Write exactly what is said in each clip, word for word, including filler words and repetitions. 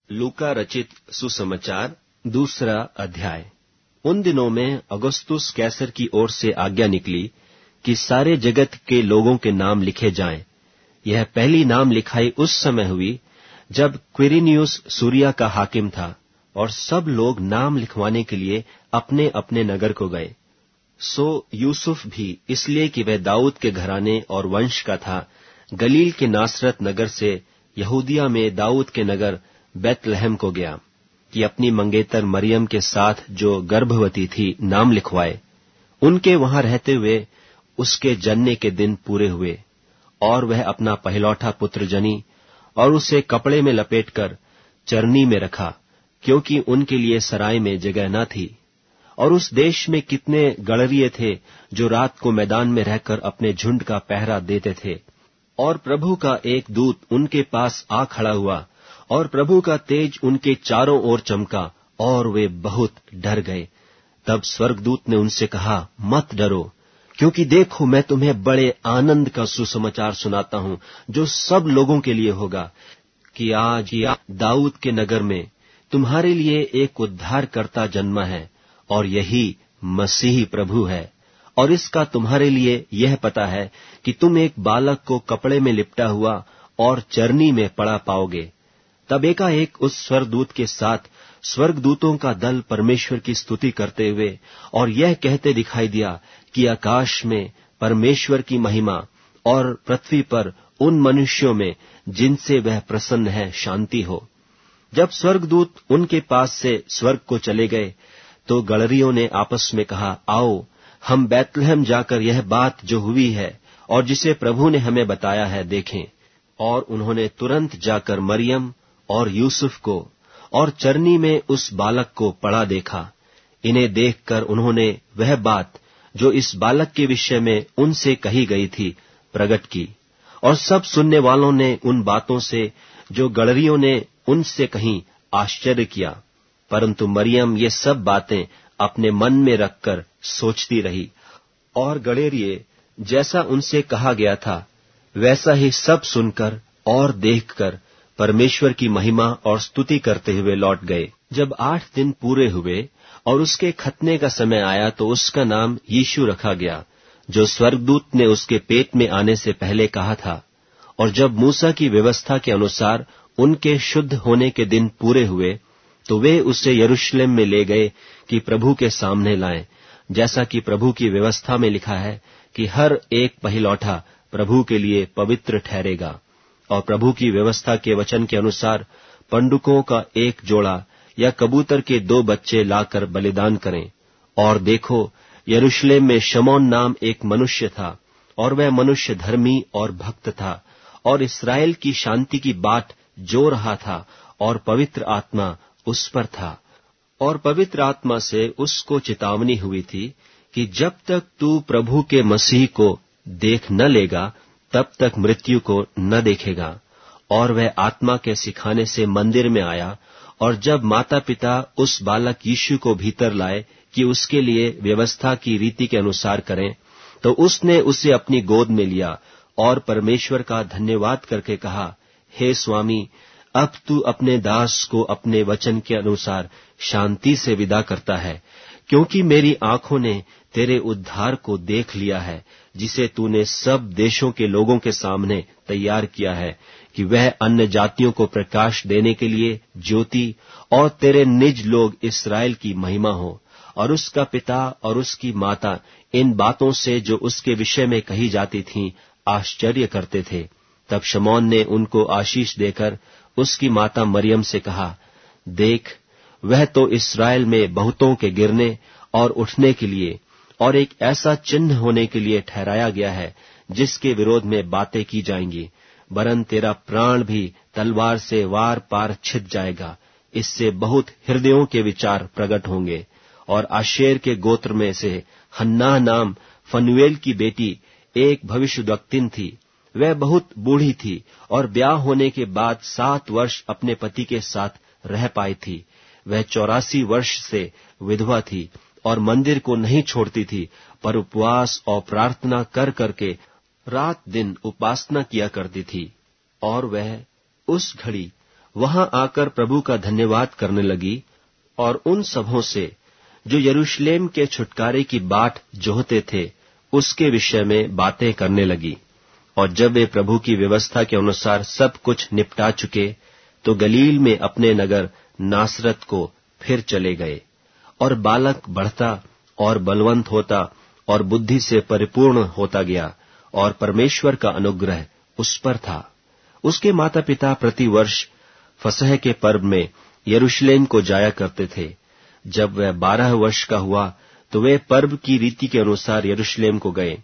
लूका रचित सुसमाचार दूसरा अध्याय। उन दिनों में अगस्तुस कैसर की ओर से आज्ञा निकली कि सारे जगत के लोगों के नाम लिखे जाएं। यह पहली नाम लिखाई उस समय हुई जब क्विरिनियुस सूरिया का हाकिम था, और सब लोग नाम लिखवाने के लिए अपने अपने नगर को गए। सो यूसुफ भी, इसलिए कि वह दाऊद के घराने और वंश का था, गलील के नासरत नगर से यहूदिया में दाऊद के नगर बैतलहम को गया कि अपनी मंगेतर मरियम के साथ जो गर्भवती थी नाम लिखवाए। उनके वहां रहते हुए उसके जनने के दिन पूरे हुए, और वह अपना पहलौठा पुत्र जनी और उसे कपड़े में लपेटकर चरनी में रखा, क्योंकि उनके लिए सराय में जगह न थी। और उस देश में कितने गड़रिये थे जो रात को मैदान में रहकर अपने झुंड का पहरा देते थे। और प्रभु का एक दूत उनके पास आ खड़ा हुआ, और प्रभु का तेज उनके चारों ओर चमका, और वे बहुत डर गए। तब स्वर्गदूत ने उनसे कहा, मत डरो, क्योंकि देखो मैं तुम्हें बड़े आनंद का सुसमाचार सुनाता हूं, जो सब लोगों के लिए होगा, कि आज या दाऊद के नगर में तुम्हारे लिए एक उद्धारकर्ता जन्मा है, और यही मसीही प्रभु है। और इसका तुम्हारे लिए यह पता है कि तुम एक बालक को कपड़े में लिपटा हुआ और चरनी में पड़ा पाओगे। तब एकाएक उस स्वर्गदूत के साथ स्वर्गदूतों का दल परमेश्वर की स्तुति करते हुए और यह कहते दिखाई दिया कि आकाश में परमेश्वर की महिमा, और पृथ्वी पर उन मनुष्यों में जिनसे वह प्रसन्न है शांति हो। जब स्वर्गदूत उनके पास से स्वर्ग को चले गए, तो गड़रियों ने आपस में कहा, आओ हम बैतलहम जाकर यह बात जो हुई है और जिसे प्रभु ने हमें बताया है देखें। और उन्होंने तुरंत जाकर मरियम और यूसुफ को और चरनी में उस बालक को पड़ा देखा। इन्हें देखकर उन्होंने वह बात जो इस बालक के विषय में उनसे कही गई थी प्रकट की। और सब सुनने वालों ने उन बातों से जो गड़रियों ने उनसे कहीं आश्चर्य किया, परंतु मरियम ये सब बातें अपने मन में रखकर सोचती रही। और गड़ेरिये जैसा उनसे कहा गया था वैसा ही सब सुनकर और देखकर परमेश्वर की महिमा और स्तुति करते हुए लौट गए। जब आठ दिन पूरे हुए और उसके खतने का समय आया, तो उसका नाम यीशु रखा गया, जो स्वर्गदूत ने उसके पेट में आने से पहले कहा था। और जब मूसा की व्यवस्था के अनुसार उनके शुद्ध होने के दिन पूरे हुए, तो वे उसे यरूशलेम में ले गए कि प्रभु के सामने लाएं, जैसा कि प्रभु की व्यवस्था में लिखा है कि हर एक पहिलौठा प्रभु के लिए पवित्र ठहरेगा। और प्रभु की व्यवस्था के वचन के अनुसार पंडुकों का एक जोड़ा या कबूतर के दो बच्चे लाकर बलिदान करें। और देखो, यरूशलेम में शमौन नाम एक मनुष्य था, और वह मनुष्य धर्मी और भक्त था, और इस्राएल की शांति की बाट जो रहा था, और पवित्र आत्मा उस पर था। और पवित्र आत्मा से उसको चेतावनी हुई थी कि जब तक तू प्रभु के मसीह को देख न लेगा, तब तक मृत्यु को न देखेगा। और वह आत्मा के सिखाने से मंदिर में आया, और जब माता पिता उस बालक यीशु को भीतर लाए कि उसके लिए व्यवस्था की रीति के अनुसार करें, तो उसने उसे अपनी गोद में लिया और परमेश्वर का धन्यवाद करके कहा, हे स्वामी, अब तू अपने दास को अपने वचन के अनुसार शांति से विदा करता है, क्योंकि मेरी आंखों ने तेरे उद्धार को देख लिया है, जिसे तूने सब देशों के लोगों के सामने तैयार किया है, कि वह अन्य जातियों को प्रकाश देने के लिए ज्योति, और तेरे निज लोग इस्राएल की महिमा हो। और उसका पिता और उसकी माता इन बातों से जो उसके विषय में कही जाती थीं आश्चर्य करते थे। तब शमौन ने उनको आशीष देकर उसकी माता मरियम से कहा, देख, वह तो इस्राएल में बहुतों के गिरने और उठने के लिए और एक ऐसा चिन्ह होने के लिए ठहराया गया है, जिसके विरोध में बातें की जाएंगी, वरन तेरा प्राण भी तलवार से वार पार छिद जाएगा। इससे बहुत हृदयों के विचार प्रकट होंगे। और आशेर के गोत्र में से हन्नाह नाम फनुएल की बेटी एक भविष्यद्वक्तिन थी। वह बहुत बूढ़ी थी और ब्याह होने के बाद सात वर्ष अपने पति के साथ रह पाई थी। वह चौरासी वर्ष से विधवा थी और मंदिर को नहीं छोड़ती थी, पर उपवास और प्रार्थना कर करके रात दिन उपासना किया करती थी। और वह उस घड़ी वहां आकर प्रभु का धन्यवाद करने लगी और उन सबों से जो यरूशलेम के छुटकारे की बाट जोहते थे उसके विषय में बातें करने लगी। और जब वे प्रभु की व्यवस्था के अनुसार सब कुछ निपटा चुके तो गलील में अपने नगर नासरत को फिर चले गए। और बालक बढ़ता और बलवंत होता और बुद्धि से परिपूर्ण होता गया और परमेश्वर का अनुग्रह उस पर था। उसके माता पिता प्रतिवर्ष फसह के पर्व में यरूशलेम को जाया करते थे। जब वह बारह वर्ष का हुआ तो वे पर्व की रीति के अनुसार यरूशलेम को गए।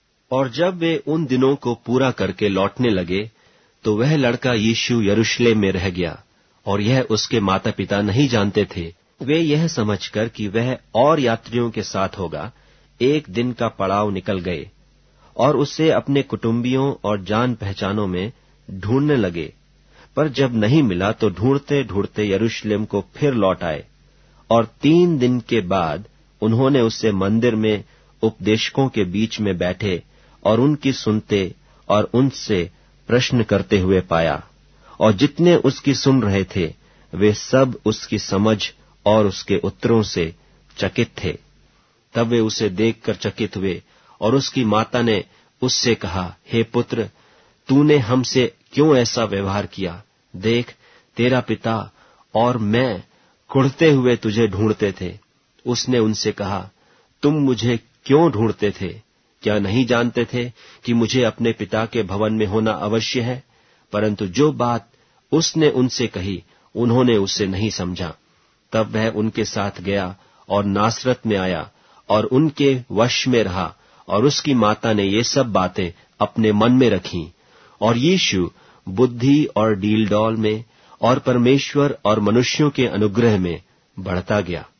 और जब वे उन दिनों को पूरा करके लौटने लगे तो वह लड़का यीशु यरूशलेम में रह गया और यह उसके माता पिता नहीं जानते थे। वे यह समझकर कि वह और यात्रियों के साथ होगा एक दिन का पड़ाव निकल गए और उसे अपने कुटुंबियों और जान पहचानों में ढूंढने लगे। पर जब नहीं मिला तो ढूंढते ढूंढते यरूशलेम को फिर लौट आए। और तीन दिन के बाद उन्होंने उसे मंदिर में उपदेशकों के बीच में बैठे और उनकी सुनते और उनसे प्रश्न करते हुए पाया। और जितने उसकी सुन रहे थे वे सब उसकी समझ और उसके उत्तरों से चकित थे। तब वे उसे देखकर चकित हुए और उसकी माता ने उससे कहा, हे पुत्र, तूने हमसे क्यों ऐसा व्यवहार किया? देख, तेरा पिता और मैं कुढ़ते हुए तुझे ढूंढते थे। उसने उनसे कहा, तुम मुझे क्यों ढूंढते थे? क्या नहीं जानते थे कि मुझे अपने पिता के भवन में होना अवश्य है? परंतु जो बात उसने उनसे कही उन्होंने उसे नहीं समझा। तब वह उनके साथ गया और नासरत में आया और उनके वश में रहा। और उसकी माता ने ये सब बातें अपने मन में रखीं। और यीशु बुद्धि और डील डौल में और परमेश्वर और मनुष्यों के अनुग्रह में बढ़ता गया।